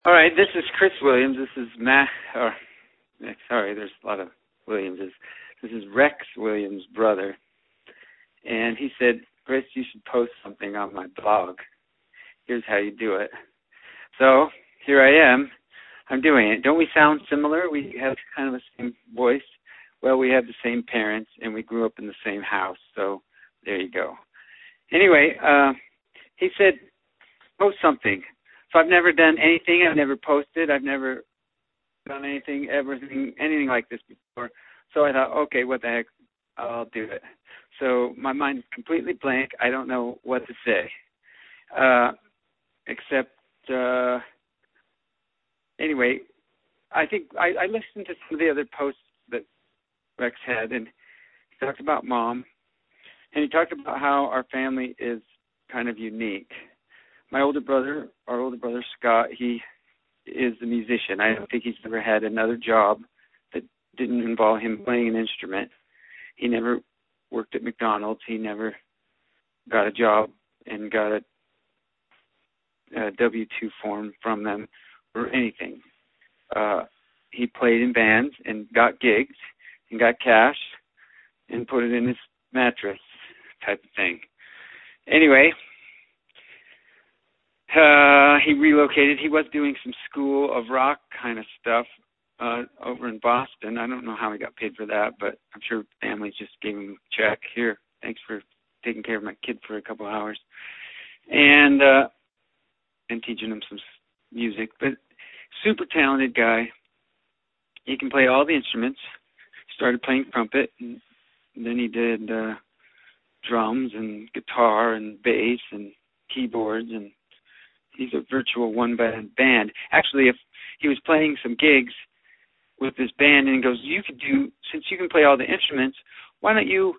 All right, this is Chris Williams. This is Matt. Sorry, there's a lot of Williamses. This is Rex Williams' brother, and he said, "Chris, you should post something on my blog. Here's how you do it." So here I am. I'm doing it. Don't we sound similar? We have kind of the same voice. Well, we have the same parents, and we grew up in the same house. So there you go. Anyway, he said, post something. So I've never done anything. I've never posted. I've never done anything like this before. So I thought, okay, what the heck, I'll do it. So my mind is completely blank. I don't know what to say, except, anyway, I think I listened to some of the other posts that Rex had, and he talked about Mom, and he talked about how our family is kind of unique. Our older brother Scott, he is a musician. I don't think he's ever had another job that didn't involve him playing an instrument. He never worked at McDonald's. He never got a job and got a W-2 form from them or anything. He played in bands and got gigs and got cash and put it in his mattress type of thing. Anyway, he relocated. He was doing some School of Rock kind of stuff over in Boston. I don't know how he got paid for that, but I'm sure family just gave him a check. Here, thanks for taking care of my kid for a couple of hours, and teaching him some music. But super talented guy. He can play all the instruments. Started playing trumpet, and then he did drums and guitar and bass and keyboards, and he's a virtual one-man band. Actually, if he was playing some gigs with this band, and he goes, since you can play all the instruments, why don't you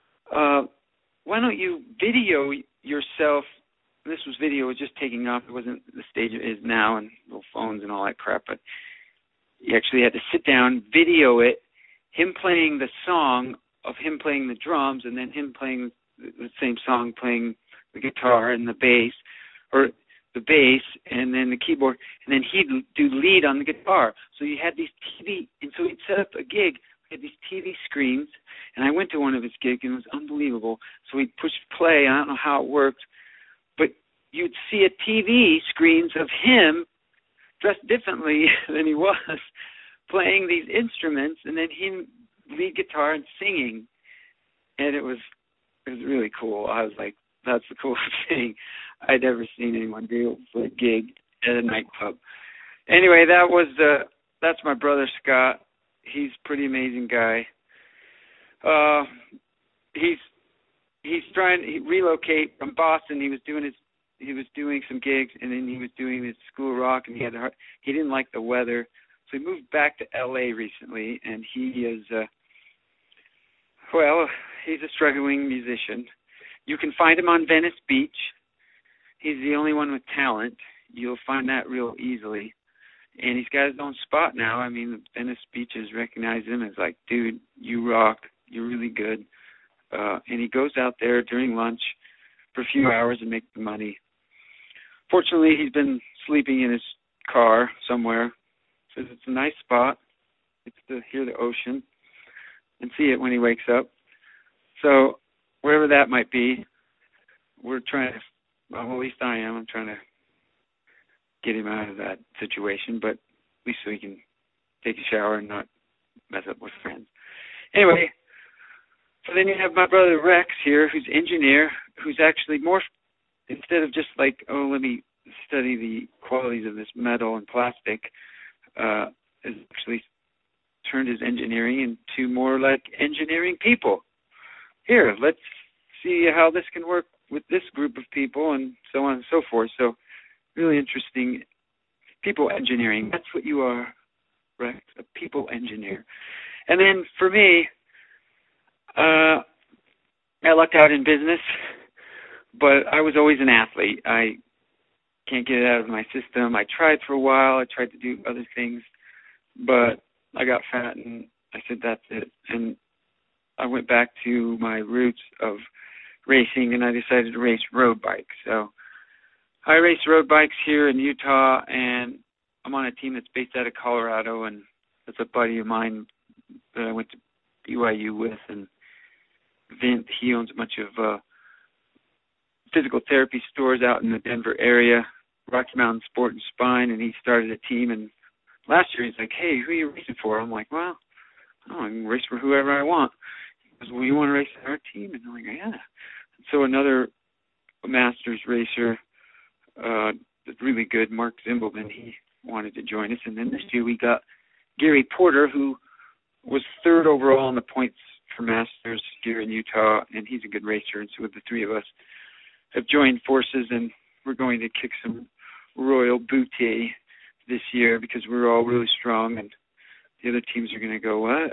video yourself? This video was just taking off. It wasn't the stage it is now, and little phones and all that crap. But you actually had to sit down, video it, him playing the song of him playing the drums, and then him playing the same song, playing the guitar and the bass, or the bass and then the keyboard, and then he'd do lead on the guitar. So you had these TV, and so he'd set up a gig. We had these TV screens, and I went to one of his gigs, and it was unbelievable. So he'd push play. I don't know how it worked, but you'd see a TV screens of him dressed differently than he was, playing these instruments, and then him lead guitar and singing, and it was really cool. I was like, that's the coolest thing I'd ever seen anyone do for a gig at a nightclub. Anyway, that's my brother Scott. He's a pretty amazing guy. He's trying to relocate from Boston. He was doing some gigs, and then he was doing his School of Rock, and he didn't like the weather, so he moved back to L.A. recently, and he is he's a struggling musician. You can find him on Venice Beach. He's the only one with talent. You'll find that real easily. And he's got his own spot now. I mean, Venice Beaches recognize him as like, dude, you rock. You're really good. And he goes out there during lunch for a few hours and makes the money. Fortunately, he's been sleeping in his car somewhere. Says it's a nice spot. It's to hear the ocean and see it when he wakes up. So wherever that might be, we're trying to, well, at least I am. I'm trying to get him out of that situation, but at least so he can take a shower and not mess up with friends. Anyway, so then you have my brother Rex here, who's an engineer, who's actually more, instead of just like, oh, let me study the qualities of this metal and plastic, has actually turned his engineering into more like engineering people. Here, let's see how this can work with this group of people, and so on and so forth. So really interesting. People engineering, that's what you are, right? A people engineer. And then for me, I lucked out in business, but I was always an athlete. I can't get it out of my system. I tried for a while. I tried to do other things, but I got fat, and I said, that's it. And I went back to my roots of racing, and I decided to race road bikes. So I race road bikes here in Utah, and I'm on a team that's based out of Colorado, and that's a buddy of mine that I went to BYU with, and Vint, he owns a bunch of physical therapy stores out in the Denver area, Rocky Mountain Sport and Spine, and he started a team. And last year he's like, hey, who are you racing for? I'm like, well, I can race for whoever I want. He goes, well, you want to race on our team? And I'm like, yeah. And so another Masters racer that's really good, Mark Zimbelman, he wanted to join us. And then this year we got Gary Porter, who was third overall in the points for Masters here in Utah, and he's a good racer. And so the three of us have joined forces, and we're going to kick some Royal Booty this year because we're all really strong, and the other teams are going to go, what?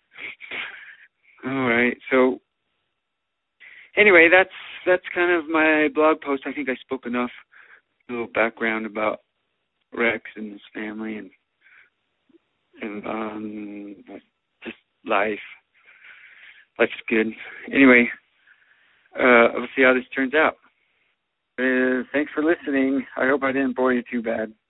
All right. So anyway, that's kind of my blog post. I think I spoke enough, a little background about Rex and his family and just life. Life's good. Anyway, we'll see how this turns out. Thanks for listening. I hope I didn't bore you too bad.